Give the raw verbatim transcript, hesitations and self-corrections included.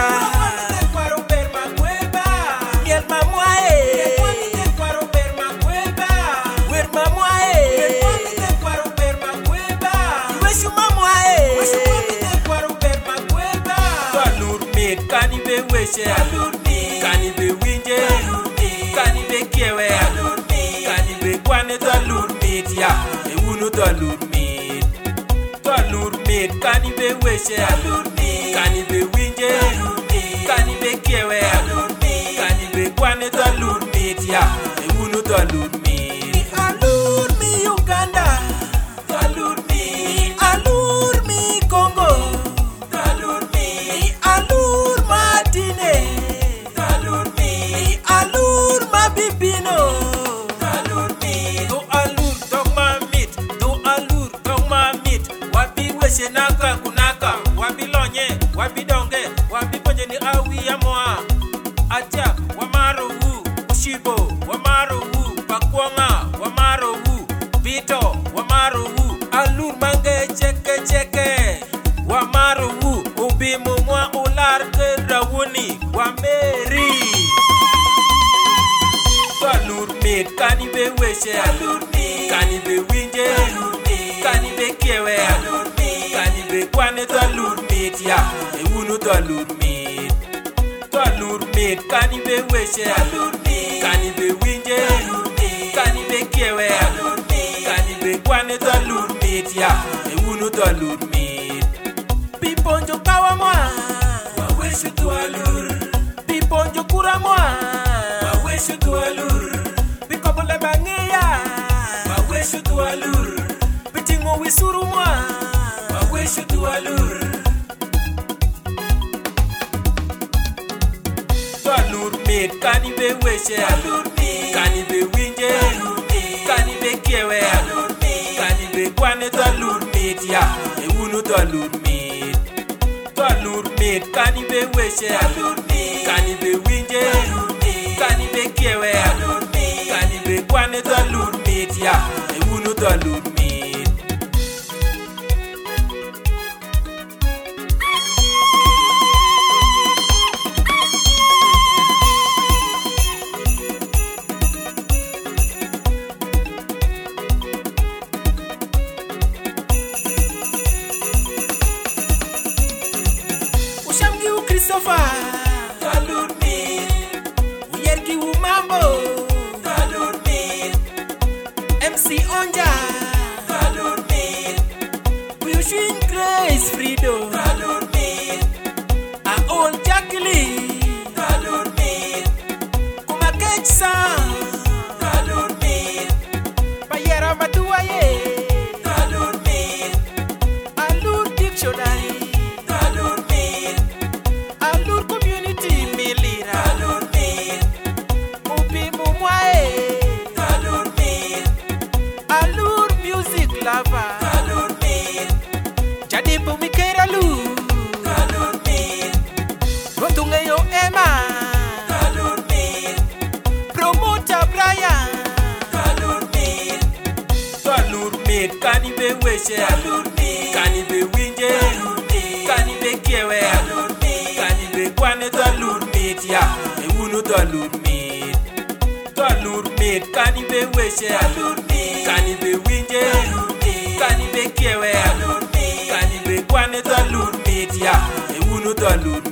Uganda. Miel mamwae, wer mamwae, weshu mamwae. Alur mit kani be weshe, kani be winje, kani be kiewe, kani be kwane to alur mit ya, e unu to alur mit. To alur mit kani be weshe, kani be winje, kani be kiewe, kani be kwane to alur mit ya, e unu to alur mit. Alur mi Uganda, to alur mi, alur mi Congo, to alur mi, alur Martine, to alur mi, alur Mabibino, to alur mi, to alur dogma mit, to alur dogma mit. Wabi weshe naka kunaka, wabi lonye, wabi donge, wabi ponje ni awi ya moa. Atia, wamaro wu, ushibo, wamaro wu, pakwanga, wamaro wu, vito, wamaro wu, alur mange cheke cheke, wamaro wu, ubi mumwa ular ke rawuni, wameri. To alur mit, kani be weshe, kani be winje, kani be kiewe, kani be kwane to alur mit ya, e unu to alur mit. To alur mit, kani be weshe, kani be winje, kani be kiewe, kani be kwane to alur mit ya, e unu to alur mit. Piponjo kawa mwa, waweshu to alur. Piponjo kura mwa, waweshu to alur. Pikobole bangeya, waweshu to alur. Pitingo wisuru mwa, waweshu to alur. To alur mit, kani be weshe, kani be winje, kani be kiewe, kani be kwane to alur mit ya, e unu to alur mit. To alur mit, kani be weshe, kani be winje, kani be kiewe, kani be kwane to alur mit ya, e unu to alur mit. Ushamgi u Christopher, to alur mit. Uyergi u Mambo, to alur mit. M C Onja, to alur mit. Uyushin Grace Frido, to alur mit. Aon Jacqueline, to alur mit. Kumakech Sam, to alur mit. Bayera Matuaye, to alur mit. Alur Dictionary, to alur mit. Alur Community Milira, to alur mit. Ubi Mumwae, to alur mit. Alur Music Lover, to alur mit. Jadibu Mikeralu, to alur mit. Rotungeyo Emma, to alur mit. Promoter Brian, to alur mit. To alur mit, kani be weshe, kani be winje, kani be kiewe, kani be kwane to alur mit ya, e unu to alur mit. To alur mit, kani be weshe, kani be winje, kani be kiewe, kani be kwane to alur mit ya, e unu to alur mit.